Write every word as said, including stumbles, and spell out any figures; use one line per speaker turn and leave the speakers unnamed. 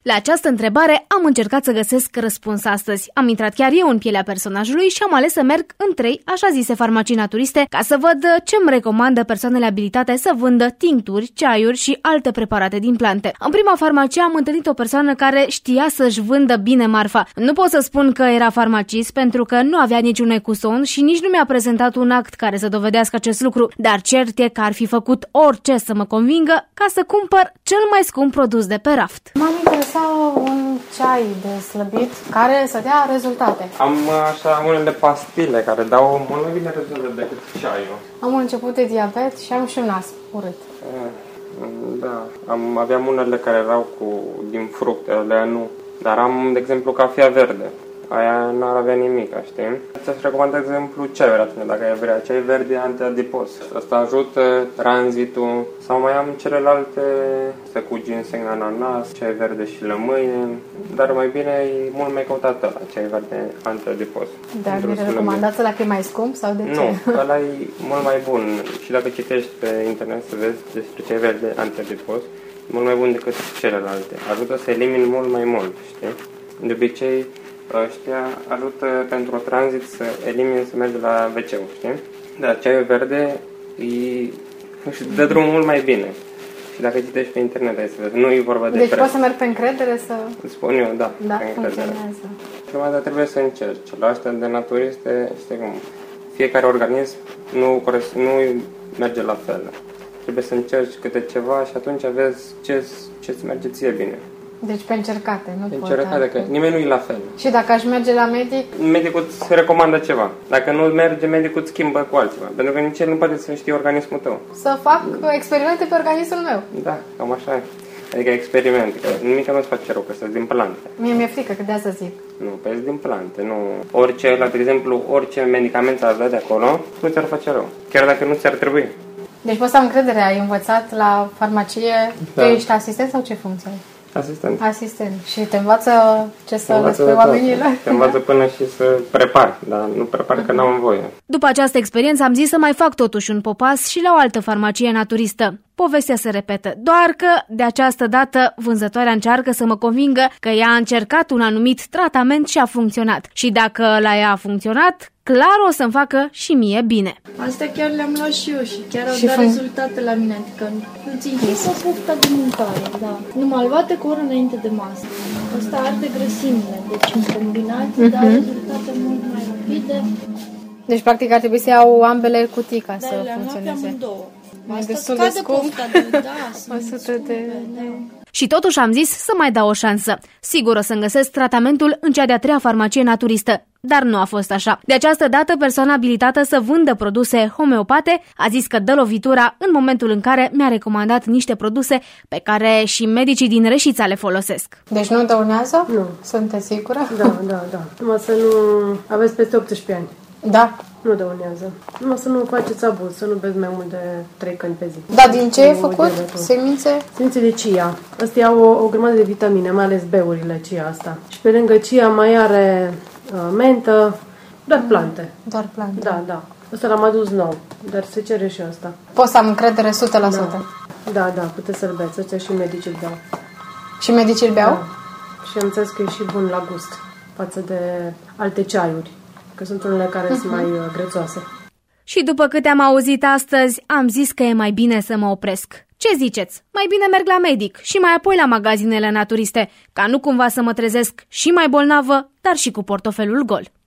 La această întrebare am încercat să găsesc răspuns astăzi. Am intrat chiar eu în pielea personajului și am ales să merg în trei așa zise farmacii naturiste ca să văd ce îmi recomandă persoanele abilitate să vândă tincturi, ceaiuri și alte preparate din plante. În prima farmacie am întâlnit o persoană care știa să-și vândă bine marfa. Nu pot să spun că era farmacist pentru că nu avea niciun ecuson și nici nu mi-a prezentat un act care să dovedească acest lucru, dar cert e că ar fi făcut orice să mă convingă ca să cumpăr cel mai scump produs de pe raft.
M-am interesat un ceai de slăbit care să dea rezultate.
Am așa unele pastile care dau mult mai bine rezultate decât ceaiul.
Am un început de diabet și am și un nas urât.
Da, am, aveam unele care erau cu, din fructe, alea nu. Dar am, de exemplu, cafea verde. Aia n-ar avea nimic, știi? Ți-aș recomanda, de exemplu, ceaiul atunci, dacă ai vrea. Ceai verde antiadipos. Asta ajută tranzitul. Sau mai am celelalte, să cu ginseng, ananas, ceai verde și lămâie. Dar mai bine e mult mai căutat ăla, ceai verde antiadipos.
Dar mi recomandați ăla că e mai scump sau de ce?
Nu, ăla e mult mai bun. Și dacă citești pe internet să vezi despre ceai verde antiadipos, e mult mai bun decât celelalte. Ajută să elimini mult mai mult, știi? De obicei, ăștia ajută pentru tranzit să elimine, să merge la ve ce, știi? Dar ceaiul verde îi dă drumul mult mai bine. Și dacă citești pe internet, ai să vezi, nu e vorba de
Deci
preț.
poți să merg pe încredere să...
Îți spun eu, da,
Da,
pe încredere.
funcționează.
Prima dată trebuie să încerci. La astea de naturiste, știi cum, fiecare organism nu, nu merge la fel. Trebuie să încerci câte ceva și atunci vezi ce ce-ți merge ție bine.
Deci pe încercate, nu
pe
pot.
încercate, că nimeni nu e la fel.
Și dacă aș merge la medic?
Medicul îți recomandă ceva. Dacă nu merge, medicul îți schimbă cu altceva. Pentru că nici el nu poate să știe organismul tău.
Să fac experimente pe organismul meu.
Da, cam așa e. Adică experimente, că nimic nu-ți face rău, că sunt din plante.
Mie mi-e frică, că de asta zic.
Nu, pe din plante, nu. Orice, la, de exemplu, orice medicament ți-ar da de acolo, nu ți-ar face rău. Chiar dacă nu ți-ar trebui.
Deci poți să am încredere, ai învățat la farmacie,
Da.
ești asistent sau ce funcție?
Asistent.
Asistent. Și te învață ce să le
Învață
spui oamenilor?
Te învață până și să prepari, dar nu prepari că n-am voie.
După această experiență am zis să mai fac totuși un popas și la o altă farmacie naturistă. Povestea se repetă, doar că de această dată vânzătoarea încearcă să mă convingă că ea a încercat un anumit tratament și a funcționat. Și dacă la ea a funcționat, clar o să-mi facă și mie bine.
Astea chiar le-am luat și eu și chiar au
Și
dat
fun-
rezultate la mine, adică îți închisă pofta de mâncare, da. Numai luate cu o oră înainte de masă. Asta arde grăsimile, deci în combinație
Mhm.
dau rezultate mult mai rapide.
Deci practic ar trebui să iau ambele cutii ca
Dar
să
le-am luat pe
funcționeze.
amândouă.
E
Asta
destul de
scade
scump.
pofta de, da, sunt
o sută
scumpe,
de...
da.
Și totuși am zis să mai dau o șansă. Sigur o să-mi găsesc tratamentul în cea de-a treia farmacie naturistă. Dar nu a fost așa. De această dată, persoana abilitată să vândă produse homeopate a zis că dă lovitura în momentul în care mi-a recomandat niște produse pe care și medicii din Reșița le folosesc.
Deci nu dăunează?
Nu.
Sunteți sigură?
Da, da, da. Numai să nu aveți peste optsprezece ani.
Da.
Nu dăunează. Numai să nu faceți abuz, să nu beți mai mult de trei căni pe zi.
Da, din ce e
Nu,
făcut?
diabetul.
Semințe?
Semințe de chia. Astea au o, o grămadă de vitamine, mai ales B-urile chia asta. Și pe lângă chia mai are uh, mentă, doar plante.
Doar plante.
Da, da. Ăsta l-am adus nou, dar se cere și asta.
Poți să am încredere o sută la sută.
Da, da, puteți să-l beți. Ăsta și medicii îl beau.
Și medicii îl beau?
Da. Și am înțeles că e și bun la gust față de alte ceaiuri, că sunt unele care uh-huh. sunt mai uh, grețoase.
Și după câte am auzit astăzi, am zis că e mai bine să mă opresc. Ce ziceți? Mai bine merg la medic și mai apoi la magazinele naturiste, ca nu cumva să mă trezesc și mai bolnavă, dar și cu portofelul gol.